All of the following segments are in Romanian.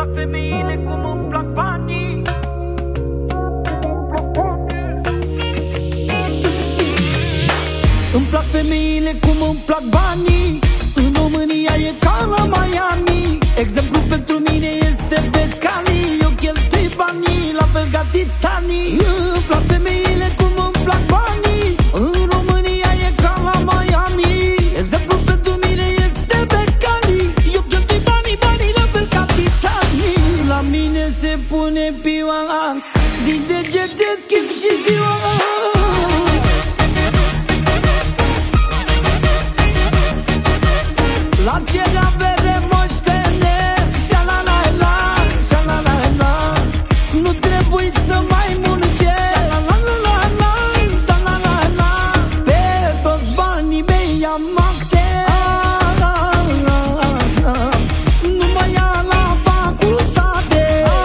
plac femeile cum îmi plac banii. Îmi plac femeile cum îmi plac banii. În România e ca la Miami. Exemplu pentru mine este Becali. Eu cheltui banii la fel ca Titanic. Îmi plac femeile cum îmi plac banii. În România e ca la Miami. Exemplu pentru mine este Becali. Eu cheltui banii la fel ca Titanic. La mine se pune piua, din degete schimb și ziua. La ce avere moștenesc, șa-la-la-la, șa-la-la-la. Nu trebuie să mai muncesc, șa-la-la-la-la, da-la-la-la. Pe toți banii mei am acte. Nu mă ia la facultate.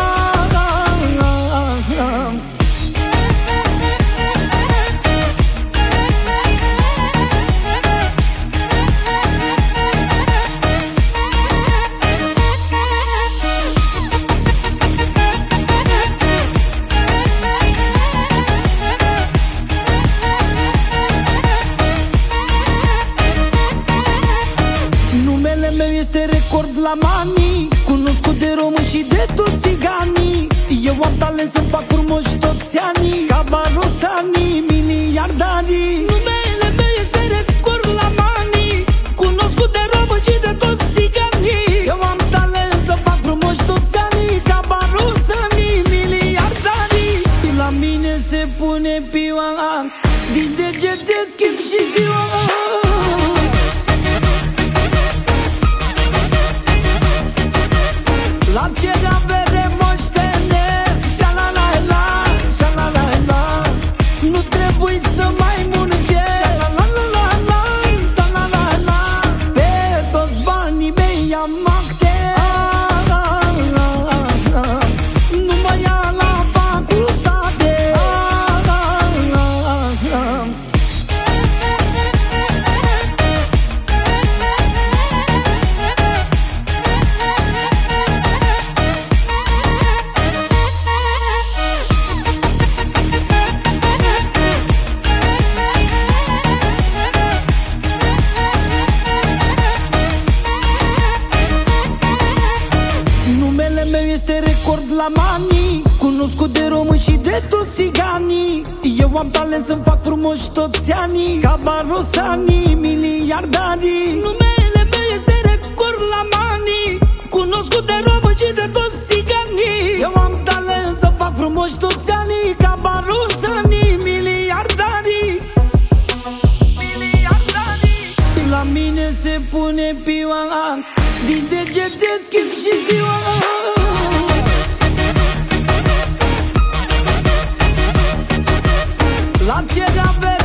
Numele meu este record la manii, cunoscut de români și de toți țiganii. Eu am talent să-mi fac frumoși toți anii, ca Barosanii, miliardarii. Numele meu este record la manii, cunoscut de români și de toți țiganii. Eu am talent să fac frumoși toți anii, ca Barosanii, miliardarii. La mine se pune piua, din degete schimb și ziua. La ce avere moștenesc, șa-la-la-la, șa-la-la-la. Nu trebuie să mai muncesc, șa-la-la-la-la, da-la-la-la. Pe toți banii mei am acte. Nu mă ia la facultate. Numele meu este record la manii, cunoscut de români și de toți țiganii. Eu am talent să-mi fac frumoși toți anii, ca Barosanii, miliardarii. Numele meu este record la manii, cunoscut de români și de toți țiganii. Eu am talent să fac frumoși toți anii, ca Barosanii, miliardarii. La mine se pune piua, din degete schimb și ziua. La ce avere